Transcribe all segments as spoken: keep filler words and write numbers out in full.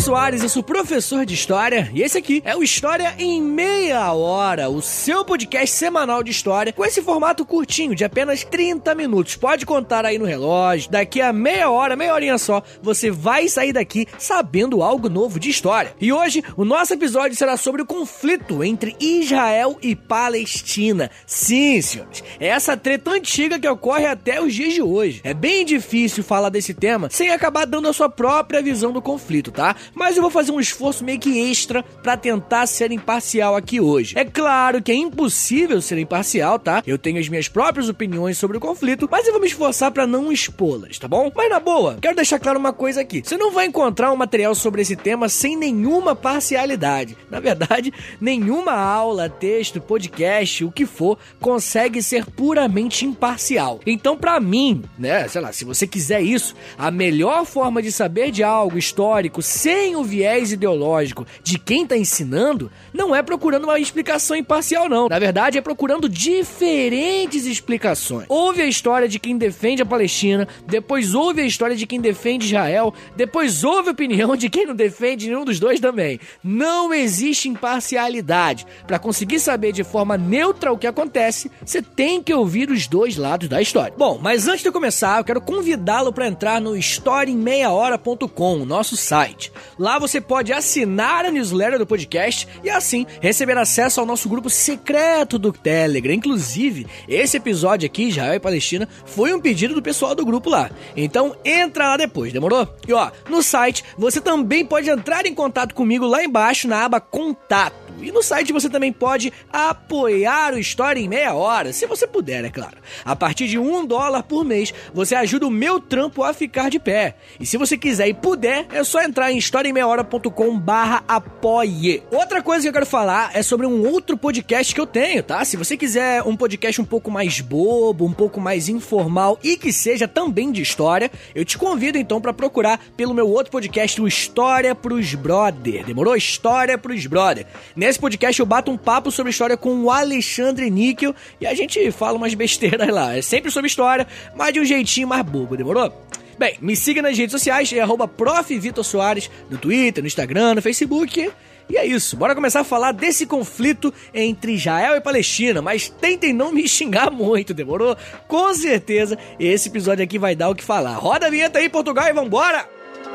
Soares, eu sou professor de História e esse aqui é o História em Meia Hora, o seu podcast semanal de História com esse formato curtinho de apenas trinta minutos. Pode contar aí no relógio, daqui a meia hora, meia horinha só, você vai sair daqui sabendo algo novo de História. E hoje o nosso episódio será sobre o conflito entre Israel e Palestina. Sim, senhores, é essa treta antiga que ocorre até os dias de hoje. É bem difícil falar desse tema sem acabar dando a sua própria visão do conflito, tá? Mas eu vou fazer um esforço meio que extra pra tentar ser imparcial aqui hoje. É claro que é impossível ser imparcial, tá? Eu tenho as minhas próprias opiniões sobre o conflito, mas eu vou me esforçar pra não expô-las, tá bom? Mas na boa, quero deixar claro uma coisa aqui. Você não vai encontrar um material sobre esse tema sem nenhuma parcialidade. Na verdade, nenhuma aula, texto, podcast, o que for, consegue ser puramente imparcial. Então, pra mim, né, sei lá, se você quiser isso, a melhor forma de saber de algo histórico sem o viés ideológico de quem tá ensinando, não é procurando uma explicação imparcial, não. Na verdade, é procurando diferentes explicações. Ouve a história de quem defende a Palestina, depois ouve a história de quem defende Israel, depois ouve a opinião de quem não defende nenhum dos dois também. Não existe imparcialidade. Para conseguir saber de forma neutra o que acontece, você tem que ouvir os dois lados da história. Bom, mas antes de eu começar, eu quero convidá-lo para entrar no história em meia hora ponto com, o nosso site. Lá você pode assinar a newsletter do podcast e assim receber acesso ao nosso grupo secreto do Telegram. Inclusive, esse episódio aqui, Israel e Palestina, foi um pedido do pessoal do grupo lá. Então entra lá depois, demorou? E ó, no site você também pode entrar em contato comigo lá embaixo na aba Contato. E no site você também pode apoiar o História em Meia Hora, se você puder, é claro. A partir de um dólar por mês, você ajuda o meu trampo a ficar de pé. E se você quiser e puder, é só entrar em história em meia hora ponto com barra apoie. Outra coisa que eu quero falar é sobre um outro podcast que eu tenho, tá? Se você quiser um podcast um pouco mais bobo, um pouco mais informal e que seja também de história, eu te convido então para procurar pelo meu outro podcast, o História pros Brother. Demorou? História pros Brother. Nesse podcast eu bato um papo sobre história com o Alexandre Níquel e a gente fala umas besteiras lá. É sempre sobre história, mas de um jeitinho mais bobo, demorou? Bem, me siga nas redes sociais, é arroba prof Vitor Soares, no Twitter, no Instagram, no Facebook. E é isso, bora começar a falar desse conflito entre Israel e Palestina, mas tentem não me xingar muito, demorou? Com certeza esse episódio aqui vai dar o que falar. Roda a vinheta aí, Portugal, e vambora!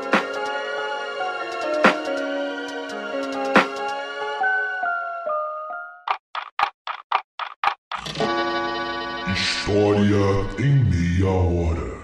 História em Meia Hora.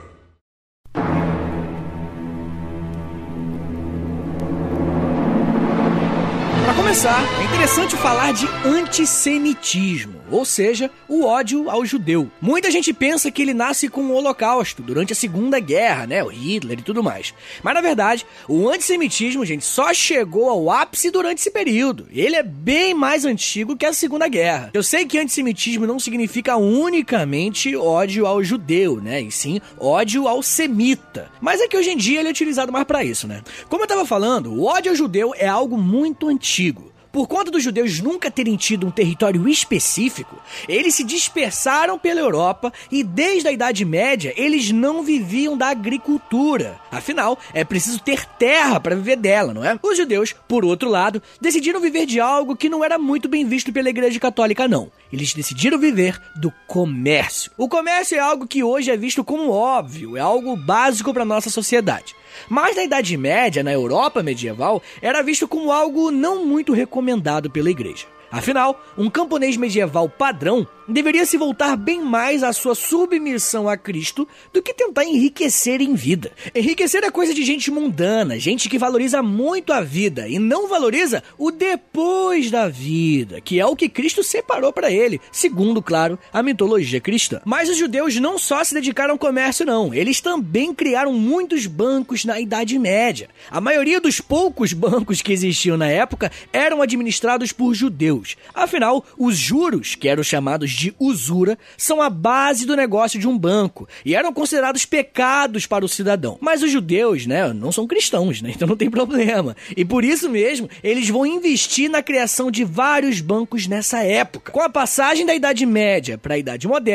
Para começar, é interessante falar de antissemitismo, ou seja, o ódio ao judeu. Muita gente pensa que ele nasce com o Holocausto, durante a Segunda Guerra, né, o Hitler e tudo mais. Mas na verdade, o antissemitismo, gente, só chegou ao ápice durante esse período. Ele é bem mais antigo que a Segunda Guerra. Eu sei que antissemitismo não significa unicamente ódio ao judeu, né, e sim ódio ao semita. Mas é que hoje em dia ele é utilizado mais para isso, né. Como eu tava falando, o ódio ao judeu é algo muito antigo. Por conta dos judeus nunca terem tido um território específico, eles se dispersaram pela Europa e desde a Idade Média eles não viviam da agricultura. Afinal, é preciso ter terra para viver dela, não é? Os judeus, por outro lado, decidiram viver de algo que não era muito bem visto pela Igreja Católica, não. Eles decidiram viver do comércio. O comércio é algo que hoje é visto como óbvio, é algo básico para nossa sociedade. Mas na Idade Média, na Europa medieval, era visto como algo não muito recomendado pela igreja. Afinal, um camponês medieval padrão deveria se voltar bem mais à sua submissão a Cristo do que tentar enriquecer em vida. Enriquecer é coisa de gente mundana, gente que valoriza muito a vida e não valoriza o depois da vida, que é o que Cristo separou para ele, segundo, claro, a mitologia cristã. Mas os judeus não só se dedicaram ao comércio, não. Eles também criaram muitos bancos na Idade Média. A maioria dos poucos bancos que existiam na época eram administrados por judeus. Afinal, os juros, que eram chamados de usura, são a base do negócio de um banco e eram considerados pecados para o cidadão. Mas os judeus, né, não são cristãos, né, então não tem problema. E por isso mesmo, eles vão investir na criação de vários bancos nessa época. Com a passagem da Idade Média para a Idade Moderna,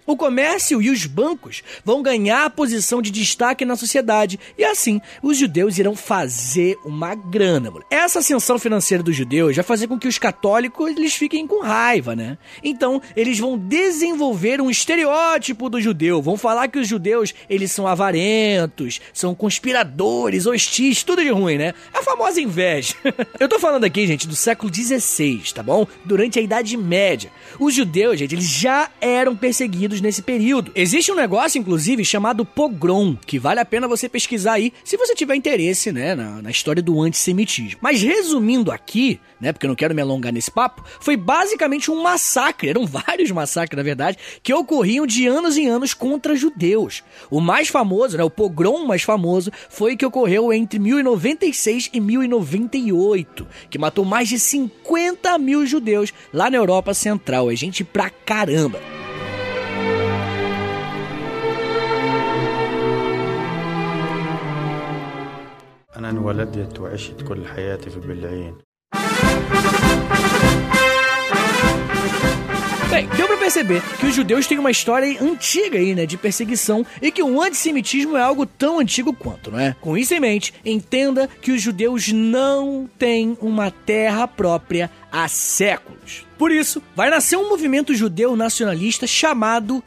O comércio e os bancos vão ganhar posição de destaque na sociedade e assim os judeus irão fazer uma grana. Mano. Essa ascensão financeira dos judeus vai fazer com que os católicos eles fiquem com raiva, né? Então eles vão desenvolver um estereótipo do judeu, vão falar que os judeus eles são avarentos, são conspiradores, hostis, tudo de ruim, né? A famosa inveja. Eu tô falando aqui, gente, do século dezesseis, tá bom? Durante a Idade Média. Os judeus, gente, eles já eram perseguidos nesse período. Existe um negócio, inclusive, chamado pogrom, que vale a pena você pesquisar aí, se você tiver interesse, né, na, na história do antissemitismo. Mas resumindo aqui, né, porque eu não quero me alongar nesse papo, foi basicamente um massacre, eram vários massacres, na verdade, que ocorriam de anos em anos contra judeus. O mais famoso, né, o pogrom mais famoso, foi o que ocorreu entre mil e noventa e seis e mil e noventa e oito, que matou mais de cinquenta mil judeus lá na Europa Central. É gente pra caramba. أنا انولدت وعشت كل حياتي في بلعين. Bem, deu pra perceber que os judeus têm uma história antiga aí, né, de perseguição e que o antissemitismo é algo tão antigo quanto, não é? Com isso em mente, entenda que os judeus não têm uma terra própria há séculos. Por isso, vai nascer um movimento judeu nacionalista chamado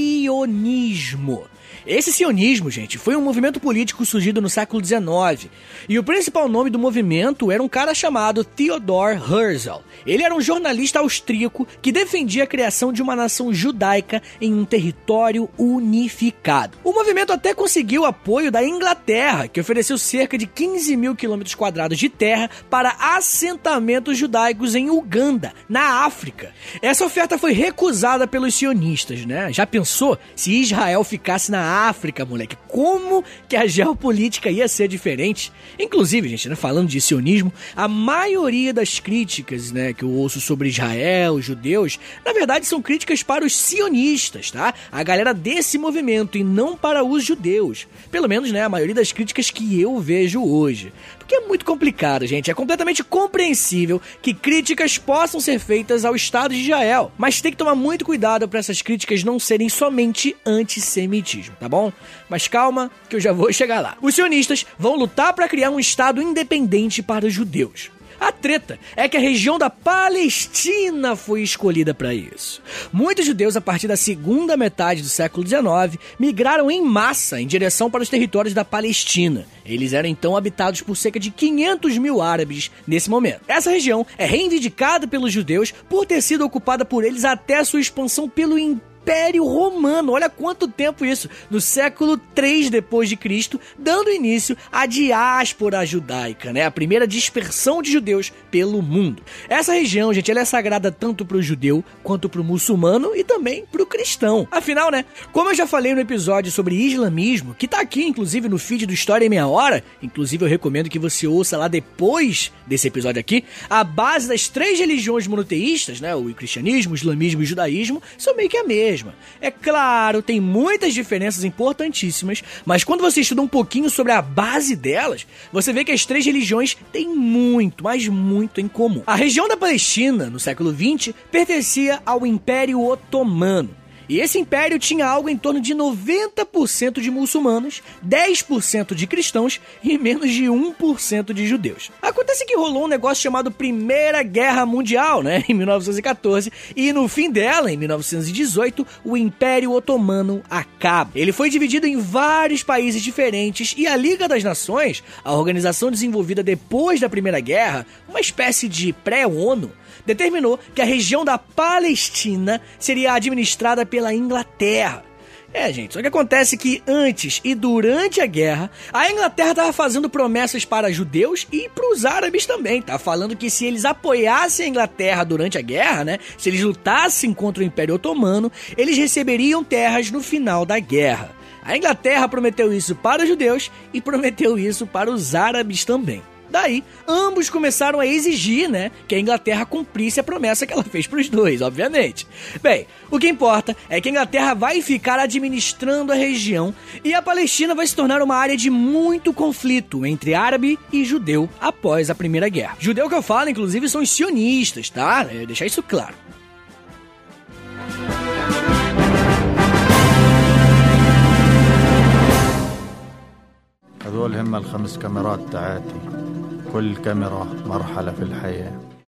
sionismo. Esse sionismo, gente, foi um movimento político surgido no século dezenove. E o principal nome do movimento era um cara chamado Theodor Herzl. Ele era um jornalista austríaco que defendia a criação de uma nação judaica em um território unificado. O movimento até conseguiu apoio da Inglaterra, que ofereceu cerca de quinze mil quilômetros quadrados de terra para assentamentos judaicos em Uganda, na África. Essa oferta foi recusada pelos sionistas, né? Já pensou se Israel ficasse na África, moleque? Como que a geopolítica ia ser diferente? Inclusive, gente, né, falando de sionismo, a maioria das críticas, né, que eu ouço sobre Israel, os judeus, na verdade são críticas para os sionistas, tá? A galera desse movimento e não para os judeus. Pelo menos, né, a maioria das críticas que eu vejo hoje. Porque é muito complicado, gente. É completamente compreensível que críticas possam ser feitas ao Estado de Israel, mas tem que tomar muito cuidado para essas críticas não serem somente antissemitismo, tá bom? Mas calma, que eu já vou chegar lá. Os sionistas vão lutar para criar um Estado independente para os judeus. A treta é que a região da Palestina foi escolhida para isso. Muitos judeus, a partir da segunda metade do século dezenove, migraram em massa em direção para os territórios da Palestina. Eles eram então habitados por cerca de quinhentos mil árabes nesse momento. Essa região é reivindicada pelos judeus por ter sido ocupada por eles até a sua expansão pelo Império Império Romano. Olha quanto tempo isso, no século três depois de Cristo, dando início à diáspora judaica, né? A primeira dispersão de judeus pelo mundo. Essa região, gente, ela é sagrada tanto para o judeu quanto para o muçulmano e também para o cristão. Afinal, né, como eu já falei no episódio sobre islamismo, que tá aqui inclusive no feed do História em Meia Hora, inclusive eu recomendo que você ouça lá depois desse episódio aqui, a base das três religiões monoteístas, né, o cristianismo, o islamismo e o judaísmo, são meio que a mesma. É claro, tem muitas diferenças importantíssimas, mas quando você estuda um pouquinho sobre a base delas, você vê que as três religiões têm muito, mas muito em comum. A região da Palestina, no século vinte, pertencia ao Império Otomano. E esse império tinha algo em torno de noventa por cento de muçulmanos, dez por cento de cristãos e menos de um por cento de judeus. Acontece que rolou um negócio chamado Primeira Guerra Mundial, né, em mil novecentos e catorze, e no fim dela, em mil novecentos e dezoito, o Império Otomano acaba. Ele foi dividido em vários países diferentes e a Liga das Nações, a organização desenvolvida depois da Primeira Guerra, uma espécie de pré-ONU, determinou que a região da Palestina seria administrada pela Inglaterra. É, gente, só que acontece que antes e durante a guerra, a Inglaterra estava fazendo promessas para judeus e para os árabes também. Tá falando que se eles apoiassem a Inglaterra durante a guerra, né, se eles lutassem contra o Império Otomano, eles receberiam terras no final da guerra. A Inglaterra prometeu isso para os judeus e prometeu isso para os árabes também. Daí, ambos começaram a exigir, né, que a Inglaterra cumprisse a promessa que ela fez para os dois, obviamente. Bem, o que importa é que a Inglaterra vai ficar administrando a região e a Palestina vai se tornar uma área de muito conflito entre árabe e judeu após a Primeira Guerra. Judeu que eu falo, inclusive, são os sionistas, tá? É, deixar isso claro. دول هم الخمس كاميرات تاعتي كل كاميرا مرحلة في الحياة.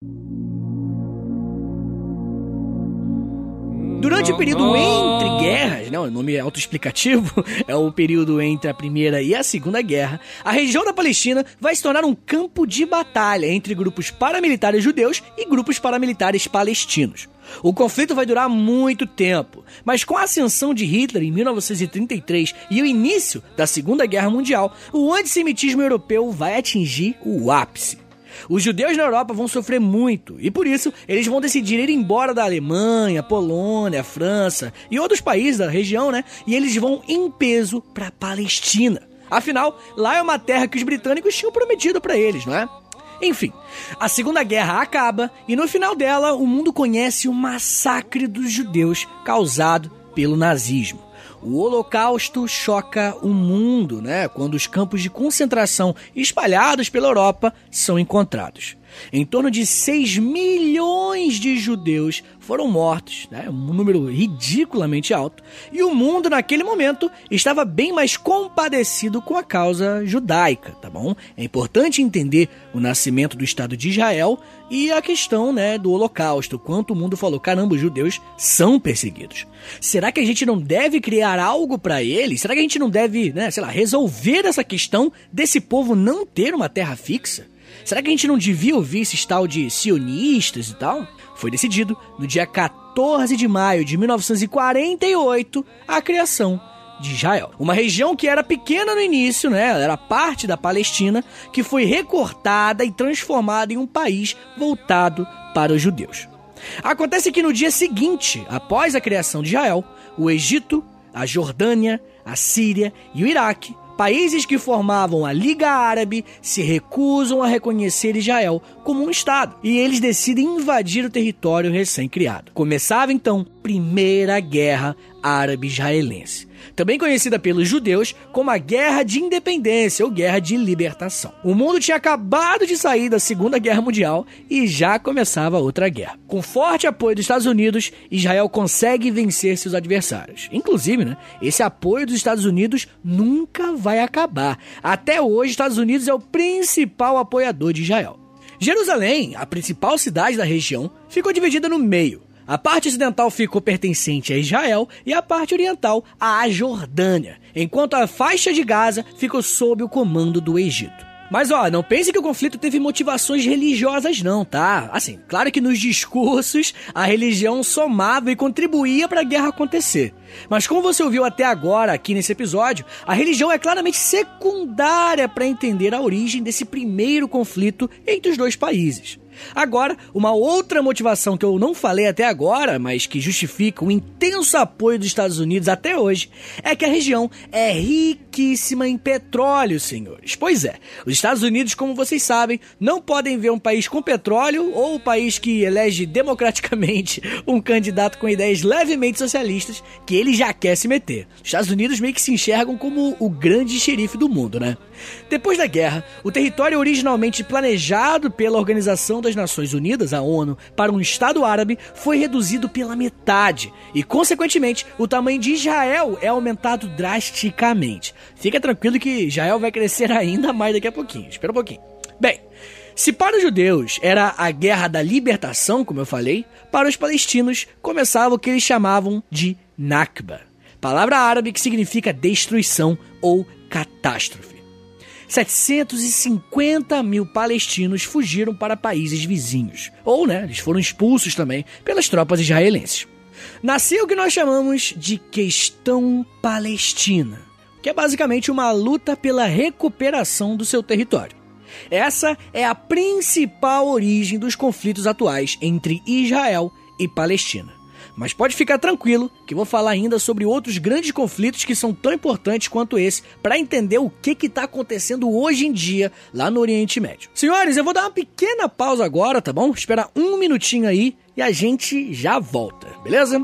Durante o período entre guerras, né, o nome é autoexplicativo, é o período entre a Primeira e a Segunda Guerra, a região da Palestina vai se tornar um campo de batalha entre grupos paramilitares judeus e grupos paramilitares palestinos. O conflito vai durar muito tempo, mas com a ascensão de Hitler em mil novecentos e trinta e três e o início da Segunda Guerra Mundial, o antissemitismo europeu vai atingir o ápice. Os judeus na Europa vão sofrer muito e, por isso, eles vão decidir ir embora da Alemanha, Polônia, França e outros países da região, né? E eles vão em peso para a Palestina. Afinal, lá é uma terra que os britânicos tinham prometido para eles, não é? Enfim, a Segunda Guerra acaba e no final dela o mundo conhece o massacre dos judeus causado pelo nazismo. O Holocausto choca o mundo, né, quando os campos de concentração espalhados pela Europa são encontrados. Em torno de seis milhões de judeus foram mortos, né, um número ridiculamente alto, e o mundo naquele momento estava bem mais compadecido com a causa judaica, tá bom? É importante entender o nascimento do Estado de Israel e a questão, né, do Holocausto, quanto o mundo falou, caramba, os judeus são perseguidos. Será que a gente não deve criar algo para eles? Será que a gente não deve, né, sei lá, resolver essa questão desse povo não ter uma terra fixa? Será que a gente não devia ouvir esse tal de sionistas e tal? Foi decidido, no dia quatorze de maio de mil novecentos e quarenta e oito, a criação de Israel. Uma região que era pequena no início, né? Era parte da Palestina, que foi recortada e transformada em um país voltado para os judeus. Acontece que no dia seguinte, após a criação de Israel, o Egito, a Jordânia, a Síria e o Iraque, países que formavam a Liga Árabe, se recusam a reconhecer Israel como um Estado e eles decidem invadir o território recém-criado. Começava então a Primeira Guerra Árabe-Israelense, também conhecida pelos judeus como a Guerra de Independência ou Guerra de Libertação. O mundo tinha acabado de sair da Segunda Guerra Mundial e já começava outra guerra. Com forte apoio dos Estados Unidos, Israel consegue vencer seus adversários. Inclusive, né, esse apoio dos Estados Unidos nunca vai acabar. Até hoje, os Estados Unidos é o principal apoiador de Israel. Jerusalém, a principal cidade da região, ficou dividida no meio. A parte ocidental ficou pertencente a Israel e a parte oriental à Jordânia, enquanto a faixa de Gaza ficou sob o comando do Egito. Mas ó, não pense que o conflito teve motivações religiosas não, tá? Assim, claro que nos discursos a religião somava e contribuía para a guerra acontecer. Mas como você ouviu até agora aqui nesse episódio, a religião é claramente secundária para entender a origem desse primeiro conflito entre os dois países. Agora, uma outra motivação que eu não falei até agora, mas que justifica o intenso apoio dos Estados Unidos até hoje, é que a região é riquíssima em petróleo, senhores. Pois é, os Estados Unidos, como vocês sabem, não podem ver um país com petróleo ou um país que elege democraticamente um candidato com ideias levemente socialistas que ele já quer se meter. Os Estados Unidos meio que se enxergam como o grande xerife do mundo, né? Depois da guerra, o território originalmente planejado pela Organização das Nações Unidas, a ONU, para um Estado árabe foi reduzido pela metade e, consequentemente, o tamanho de Israel é aumentado drasticamente. Fica tranquilo que Israel vai crescer ainda mais daqui a pouquinho. Espera um pouquinho. Bem, se para os judeus era a guerra da libertação, como eu falei, para os palestinos começava o que eles chamavam de Nakba, palavra árabe que significa destruição ou catástrofe. setecentos e cinquenta mil palestinos fugiram para países vizinhos. Ou, né, eles foram expulsos também pelas tropas israelenses. Nasceu o que nós chamamos de Questão Palestina, que é basicamente uma luta pela recuperação do seu território. Essa é a principal origem dos conflitos atuais entre Israel e Palestina. Mas pode ficar tranquilo que vou falar ainda sobre outros grandes conflitos que são tão importantes quanto esse para entender o que está acontecendo hoje em dia lá no Oriente Médio. Senhores, eu vou dar uma pequena pausa agora, tá bom? Espera um minutinho aí e a gente já volta, beleza?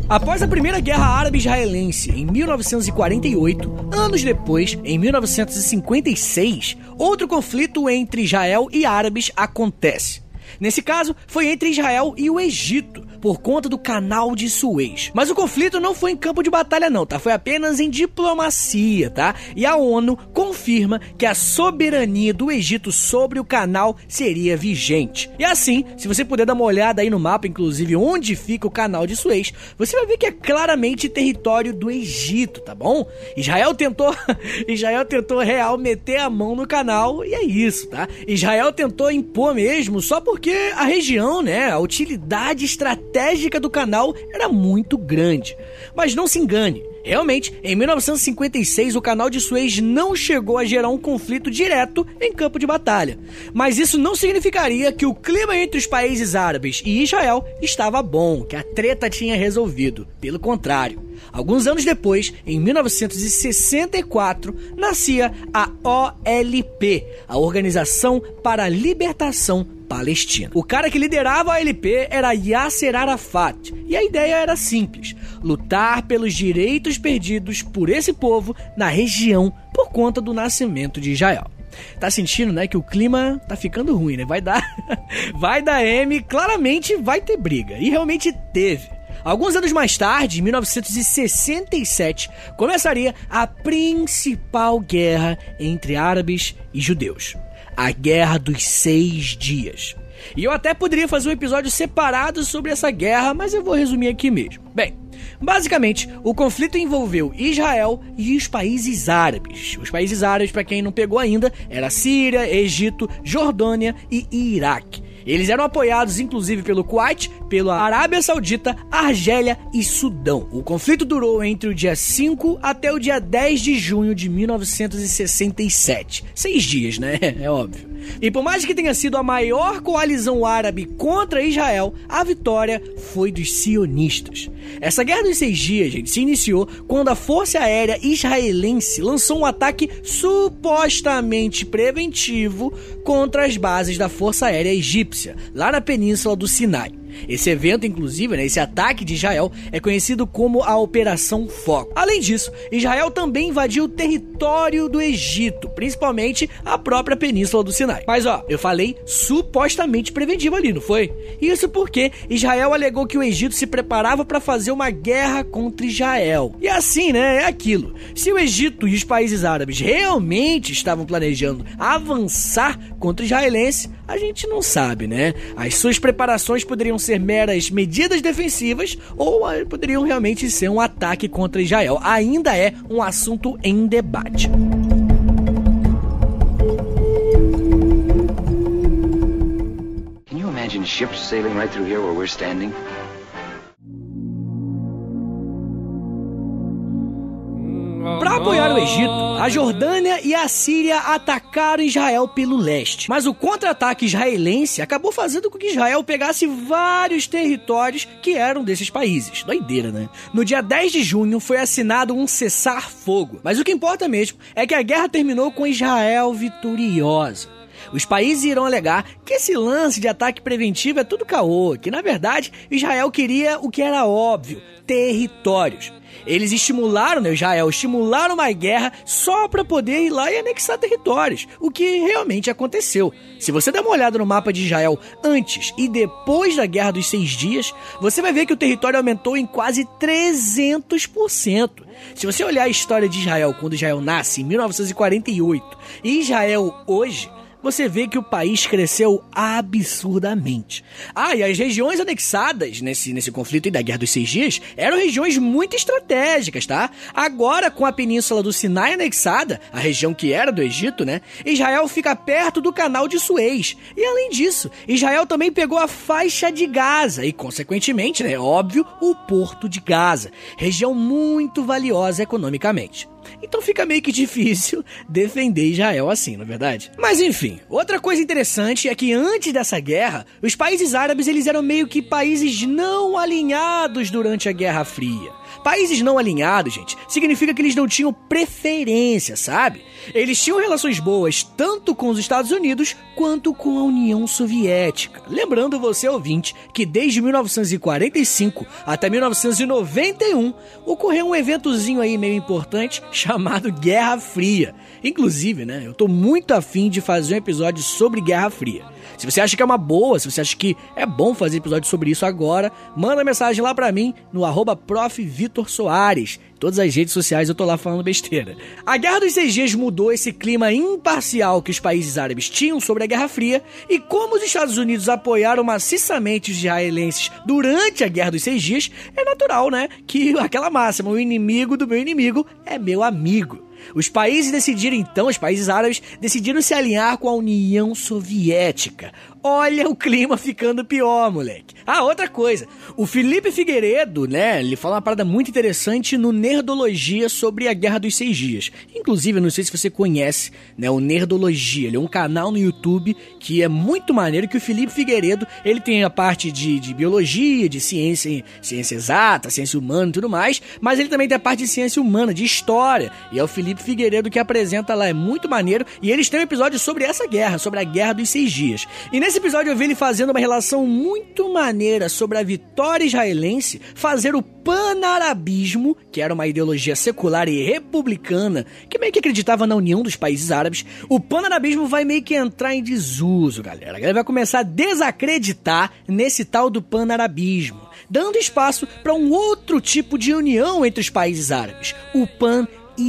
Após a Primeira Guerra Árabe-Israelense em mil novecentos e quarenta e oito, anos depois, em mil novecentos e cinquenta e seis, outro conflito entre Israel e árabes acontece. Nesse caso, foi entre Israel e o Egito, por conta do Canal de Suez. Mas o conflito não foi em campo de batalha não, tá? Foi apenas em diplomacia, tá? E a ONU confirma que a soberania do Egito sobre o canal seria vigente. E assim, se você puder dar uma olhada aí no mapa, inclusive onde fica o Canal de Suez, você vai ver que é claramente território do Egito, tá bom? Israel tentou, Israel tentou real meter a mão no canal e é isso, tá? Israel tentou impor mesmo só porque a região, né, a utilidade estratégica do canal era muito grande. Mas não se engane, realmente, em mil novecentos e cinquenta e seis o Canal de Suez não chegou a gerar um conflito direto em campo de batalha. Mas isso não significaria que o clima entre os países árabes e Israel estava bom, que a treta tinha resolvido. Pelo contrário, alguns anos depois, em mil novecentos e sessenta e quatro, nascia a O L P, a Organização para a Libertação Palestina. O cara que liderava a O L P era Yasser Arafat, e a ideia era simples: lutar pelos direitos perdidos por esse povo na região por conta do nascimento de Israel. Tá sentindo, né, que o clima tá ficando ruim, né? Vai dar, vai dar M, claramente vai ter briga, e realmente teve. Alguns anos mais tarde, em mil novecentos e sessenta e sete, começaria a principal guerra entre árabes e judeus. A Guerra dos Seis Dias. E eu até poderia fazer um episódio separado sobre essa guerra, mas eu vou resumir aqui mesmo. Bem, basicamente, o conflito envolveu Israel e os países árabes. Os países árabes, para quem não pegou ainda, era Síria, Egito, Jordânia e Iraque. Eles eram apoiados inclusive pelo Kuwait, pela Arábia Saudita, Argélia e Sudão. O conflito durou entre o dia cinco até o dia dez de junho de mil novecentos e sessenta e sete. Seis dias, né? É óbvio. E por mais que tenha sido a maior coalizão árabe contra Israel, a vitória foi dos sionistas. Essa Guerra dos Seis Dias, gente, se iniciou quando a Força Aérea Israelense lançou um ataque supostamente preventivo contra as bases da Força Aérea Egípcia, lá na Península do Sinai. Esse evento, inclusive, né, esse ataque de Israel é conhecido como a Operação Foco. Além disso, Israel também invadiu o território do Egito, principalmente a própria Península do Sinai. Mas ó, eu falei supostamente preventivo ali, não foi? Isso porque Israel alegou que o Egito se preparava para fazer uma guerra contra Israel. E assim, né, é aquilo. Se o Egito e os países árabes realmente estavam planejando avançar contra o israelense, a gente não sabe, né? As suas preparações poderiam ser meras medidas defensivas ou poderiam realmente ser um ataque contra Israel. Ainda é um assunto em debate. Can you imagine ships sailing right through here where we're standing? Para apoiar o Egito, a Jordânia e a Síria atacaram Israel pelo leste. Mas o contra-ataque israelense acabou fazendo com que Israel pegasse vários territórios que eram desses países. Doideira, né? No dia dez de junho foi assinado um cessar-fogo. Mas o que importa mesmo é que a guerra terminou com Israel vitoriosa. Os países irão alegar que esse lance de ataque preventivo é tudo caô, que na verdade Israel queria o que era óbvio: territórios. Eles estimularam, né, Israel, estimularam uma guerra só para poder ir lá e anexar territórios, o que realmente aconteceu. Se você der uma olhada no mapa de Israel antes e depois da Guerra dos Seis Dias, você vai ver que o território aumentou em quase trezentos por cento. Se você olhar a história de Israel quando Israel nasce em mil novecentos e quarenta e oito e Israel hoje, você vê que o país cresceu absurdamente. Ah, e as regiões anexadas nesse, nesse conflito aí da Guerra dos Seis Dias eram regiões muito estratégicas, tá? Agora, com a Península do Sinai anexada, a região que era do Egito, né? Israel fica perto do Canal de Suez. E além disso, Israel também pegou a faixa de Gaza e, consequentemente, né, óbvio, o Porto de Gaza. Região muito valiosa economicamente. Então fica meio que difícil defender Israel assim, não é verdade? Mas enfim, outra coisa interessante é que antes dessa guerra, os países árabes eles eram meio que países não alinhados durante a Guerra Fria. Países não alinhados, gente, significa que eles não tinham preferência, sabe? Eles tinham relações boas tanto com os Estados Unidos quanto com a União Soviética. Lembrando você, ouvinte, que desde mil novecentos e quarenta e cinco até mil novecentos e noventa e um ocorreu um eventozinho aí meio importante chamado Guerra Fria. Inclusive, né, eu tô muito afim de fazer um episódio sobre Guerra Fria. Se você acha que é uma boa, se você acha que é bom fazer episódio sobre isso agora, manda mensagem lá pra mim no arroba prof Vitor Soares. Todas as redes sociais eu tô lá falando besteira. A Guerra dos Seis Dias mudou esse clima imparcial que os países árabes tinham sobre a Guerra Fria, e como os Estados Unidos apoiaram maciçamente os israelenses durante a Guerra dos Seis Dias, é natural, né, que aquela máxima, o inimigo do meu inimigo é meu amigo. Os países decidiram então, os países árabes decidiram se alinhar com a União Soviética. Olha o clima ficando pior, moleque. Ah, outra coisa, o Felipe Figueiredo, né, ele fala uma parada muito interessante no Nerdologia sobre a Guerra dos Seis Dias. Inclusive, eu não sei se você conhece, né, o Nerdologia, ele é um canal no YouTube que é muito maneiro, que o Felipe Figueiredo, ele tem a parte de, de biologia, de ciência, ciência exata, ciência humana e tudo mais, mas ele também tem a parte de ciência humana, de história, e é o Felipe Figueiredo que apresenta lá, é muito maneiro, e eles têm um episódio sobre essa guerra, sobre a Guerra dos Seis Dias. E nesse episódio eu vi ele fazendo uma relação muito maneira sobre a vitória israelense, fazer o panarabismo, que era uma ideologia secular e republicana, que meio que acreditava na união dos países árabes. O panarabismo vai meio que entrar em desuso, galera. A galera vai começar a desacreditar nesse tal do panarabismo, dando espaço para um outro tipo de união entre os países árabes, o pan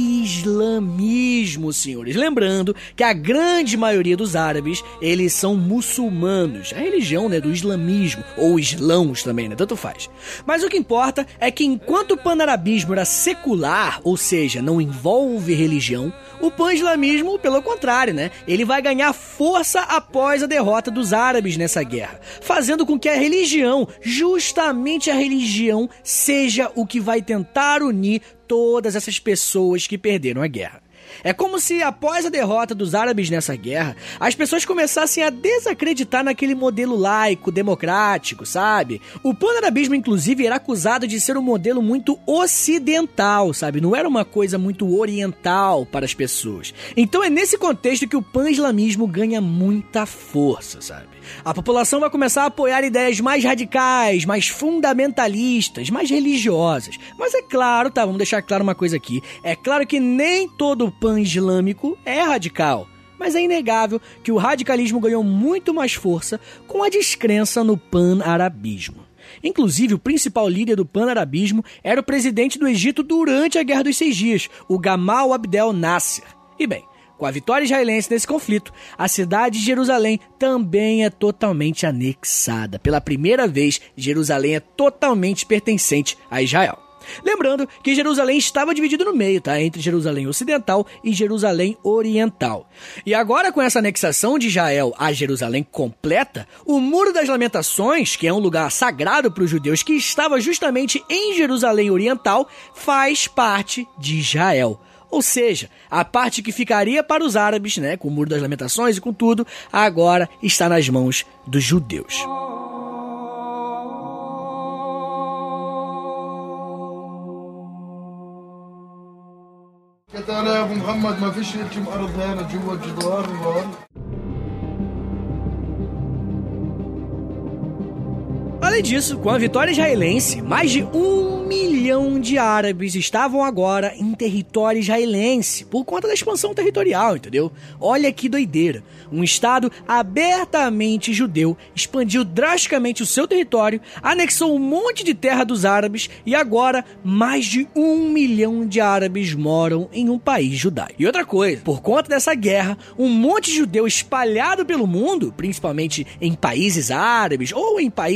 islamismo, senhores. Lembrando que a grande maioria dos árabes, eles são muçulmanos. A religião, né, do islamismo, ou islãos também, né, tanto faz. Mas o que importa é que enquanto o panarabismo era secular, ou seja, não envolve religião, o pan-islamismo, pelo contrário, né, ele vai ganhar força após a derrota dos árabes nessa guerra, fazendo com que a religião, justamente a religião, seja o que vai tentar unir todas essas pessoas que perderam a guerra. É como se, após a derrota dos árabes nessa guerra, as pessoas começassem a desacreditar naquele modelo laico, democrático, sabe? O panarabismo, inclusive, era acusado de ser um modelo muito ocidental, sabe? Não era uma coisa muito oriental para as pessoas. Então é nesse contexto que o pan-islamismo ganha muita força, sabe? A população vai começar a apoiar ideias mais radicais, mais fundamentalistas, mais religiosas. Mas é claro, tá, vamos deixar claro uma coisa aqui. É claro que nem todo pan-islâmico é radical. Mas é inegável que o radicalismo ganhou muito mais força com a descrença no pan-arabismo. Inclusive, o principal líder do pan-arabismo era o presidente do Egito durante a Guerra dos Seis Dias, o Gamal Abdel Nasser. E bem, com a vitória israelense nesse conflito, a cidade de Jerusalém também é totalmente anexada. Pela primeira vez, Jerusalém é totalmente pertencente a Israel. Lembrando que Jerusalém estava dividido no meio, tá? Entre Jerusalém Ocidental e Jerusalém Oriental. E agora, com essa anexação de Israel a Jerusalém completa, o Muro das Lamentações, que é um lugar sagrado para os judeus que estava justamente em Jerusalém Oriental, faz parte de Israel. Ou seja, a parte que ficaria para os árabes, né, com o Muro das Lamentações e com tudo, agora está nas mãos dos judeus. Além disso, com a vitória israelense, mais de um milhão de árabes estavam agora em território israelense, por conta da expansão territorial, entendeu? Olha que doideira. Um estado abertamente judeu expandiu drasticamente o seu território, anexou um monte de terra dos árabes e agora mais de um milhão de árabes moram em um país judaico. E outra coisa, por conta dessa guerra, um monte de judeu espalhado pelo mundo, principalmente em países árabes ou em países com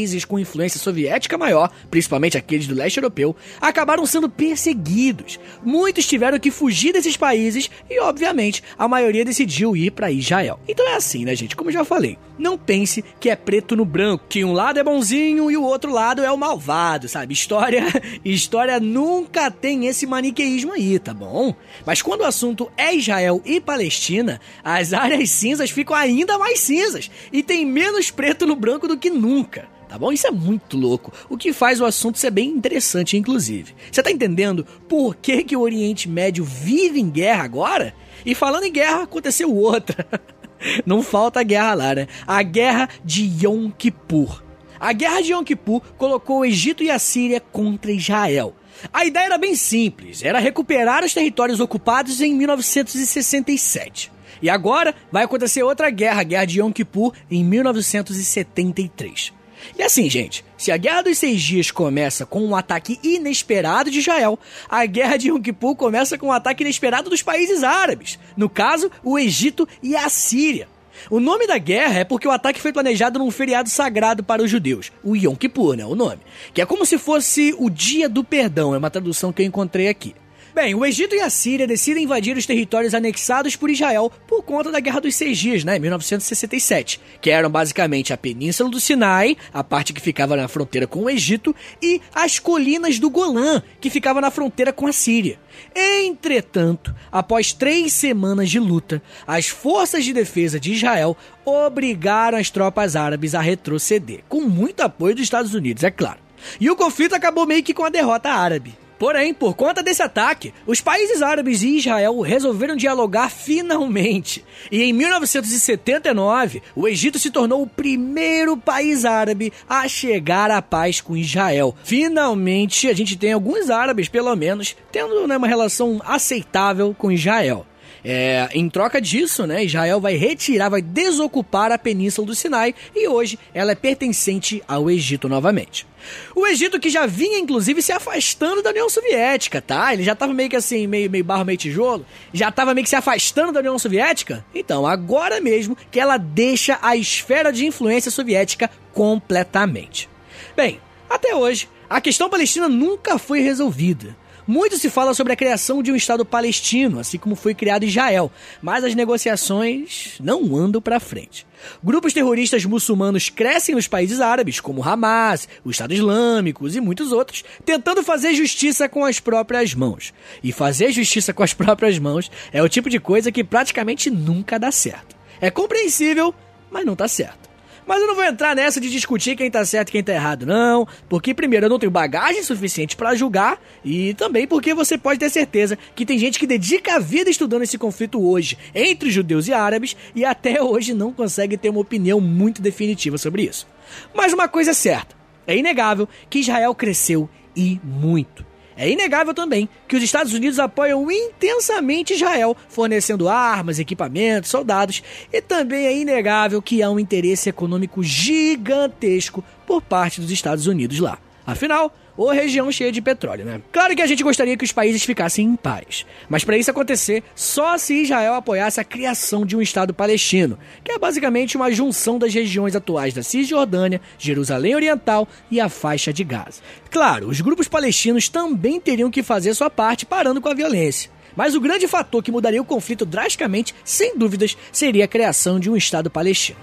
influência soviética maior, principalmente aqueles do leste europeu, acabaram sendo perseguidos. Muitos tiveram que fugir desses países e, obviamente, a maioria decidiu ir para Israel. Então é assim, né, gente? Como eu já falei, não pense que é preto no branco, que um lado é bonzinho e o outro lado é o malvado, sabe? História, história nunca tem esse maniqueísmo aí, tá bom? Mas quando o assunto é Israel e Palestina, as áreas cinzas ficam ainda mais cinzas e tem menos preto no branco do que nunca. Tá bom? Isso é muito louco, o que faz o assunto ser bem interessante, inclusive. Você tá entendendo por que, que o Oriente Médio vive em guerra agora? E falando em guerra, aconteceu outra. Não falta guerra lá, né? A Guerra de Yom Kippur. A Guerra de Yom Kippur colocou o Egito e a Síria contra Israel. A ideia era bem simples, era recuperar os territórios ocupados em mil novecentos e sessenta e sete. E agora vai acontecer outra guerra, a Guerra de Yom Kippur, em mil novecentos e setenta e três. E assim, gente, se a Guerra dos Seis Dias começa com um ataque inesperado de Israel, a Guerra de Yom Kippur começa com um ataque inesperado dos países árabes, no caso, o Egito e a Síria. O nome da guerra é porque o ataque foi planejado num feriado sagrado para os judeus, o Yom Kippur, né, o nome, que é como se fosse o Dia do Perdão, é uma tradução que eu encontrei aqui. Bem, o Egito e a Síria decidem invadir os territórios anexados por Israel por conta da Guerra dos Seis Dias, né, em mil novecentos e sessenta e sete, que eram basicamente a Península do Sinai, a parte que ficava na fronteira com o Egito, e as colinas do Golã, que ficava na fronteira com a Síria. Entretanto, após três semanas de luta, as forças de defesa de Israel obrigaram as tropas árabes a retroceder, com muito apoio dos Estados Unidos, é claro. E o conflito acabou meio que com a derrota árabe. Porém, por conta desse ataque, os países árabes e Israel resolveram dialogar finalmente. E em mil novecentos e setenta e nove, o Egito se tornou o primeiro país árabe a chegar à paz com Israel. Finalmente, a gente tem alguns árabes, pelo menos, tendo, né, uma relação aceitável com Israel. É, em troca disso, né, Israel vai retirar, vai desocupar a Península do Sinai e hoje ela é pertencente ao Egito novamente. O Egito que já vinha, inclusive, se afastando da União Soviética, tá? Ele já tava meio que assim, meio, meio barro, meio tijolo, já tava meio que se afastando da União Soviética. Então, agora mesmo que ela deixa a esfera de influência soviética completamente. Bem, até hoje, a questão palestina nunca foi resolvida. Muito se fala sobre a criação de um Estado palestino, assim como foi criado Israel, mas as negociações não andam para frente. Grupos terroristas muçulmanos crescem nos países árabes, como Hamas, o Estado Islâmico e muitos outros, tentando fazer justiça com as próprias mãos. E fazer justiça com as próprias mãos é o tipo de coisa que praticamente nunca dá certo. É compreensível, mas não tá certo. Mas eu não vou entrar nessa de discutir quem tá certo e quem tá errado, não. Porque, primeiro, eu não tenho bagagem suficiente pra julgar. E também porque você pode ter certeza que tem gente que dedica a vida estudando esse conflito hoje entre judeus e árabes e até hoje não consegue ter uma opinião muito definitiva sobre isso. Mas uma coisa é certa, é inegável que Israel cresceu e muito. É inegável também que os Estados Unidos apoiam intensamente Israel, fornecendo armas, equipamentos, soldados, e também é inegável que há um interesse econômico gigantesco por parte dos Estados Unidos lá. Afinal, ou região cheia de petróleo, né? Claro que a gente gostaria que os países ficassem em paz, mas para isso acontecer, só se Israel apoiasse a criação de um Estado palestino, que é basicamente uma junção das regiões atuais da Cisjordânia, Jerusalém Oriental e a faixa de Gaza. Claro, os grupos palestinos também teriam que fazer sua parte parando com a violência. Mas o grande fator que mudaria o conflito drasticamente, sem dúvidas, seria a criação de um Estado palestino.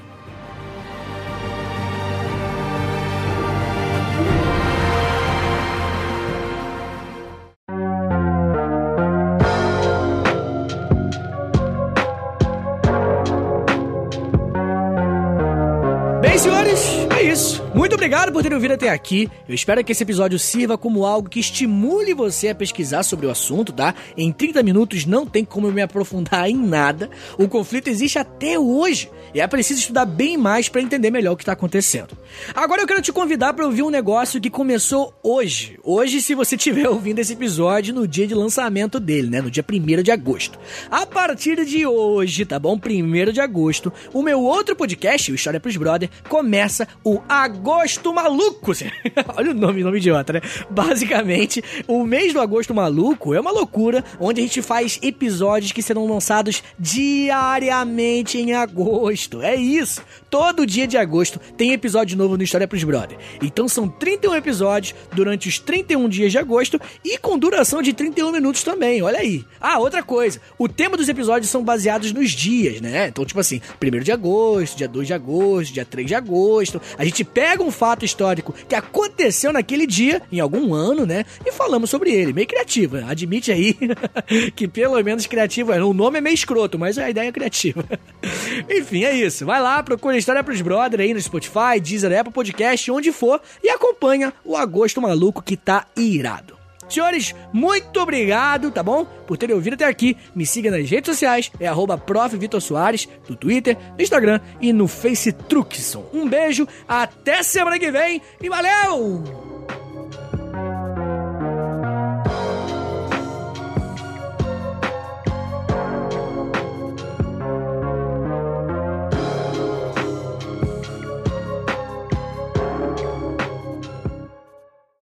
Bem, senhores, é isso. Muito obrigado por terem ouvido até aqui. Eu espero que esse episódio sirva como algo que estimule você a pesquisar sobre o assunto, tá? Em trinta minutos não tem como eu me aprofundar em nada. O conflito existe até hoje e é preciso estudar bem mais para entender melhor o que está acontecendo. Agora eu quero te convidar para ouvir um negócio que começou hoje. Hoje, se você estiver ouvindo esse episódio no dia de lançamento dele, né? No dia primeiro de agosto. A partir de hoje, tá bom? primeiro de agosto, o meu outro podcast, o História pros Brother, começa o Agosto Maluco. Olha o nome, nome idiota, né? Basicamente, o mês do Agosto Maluco é uma loucura, onde a gente faz episódios que serão lançados diariamente em agosto. É isso. Todo dia de agosto tem episódio novo no História Pros Brother. Então são trinta e um episódios durante os trinta e um dias de agosto e com duração de trinta e um minutos também, olha aí. Ah, outra coisa, o tema dos episódios são baseados nos dias, né? Então, tipo assim, primeiro de agosto, dia dois de agosto, dia três de agosto. A gente pega um fato histórico que aconteceu naquele dia, em algum ano, né? E falamos sobre ele. Meio criativo, né? Admite aí que pelo menos criativo é. O nome é meio escroto, mas a ideia é criativa. Enfim, é isso. Vai lá, procura História Pros Brother aí no Spotify, Deezer, Apple Podcast, onde for, e acompanha o Agosto Maluco que tá irado. Senhores, muito obrigado, tá bom? Por terem ouvido até aqui. Me siga nas redes sociais, é arroba prof Vitor Soares, no Twitter, no Instagram e no Face Truckson. Um beijo, até semana que vem e valeu!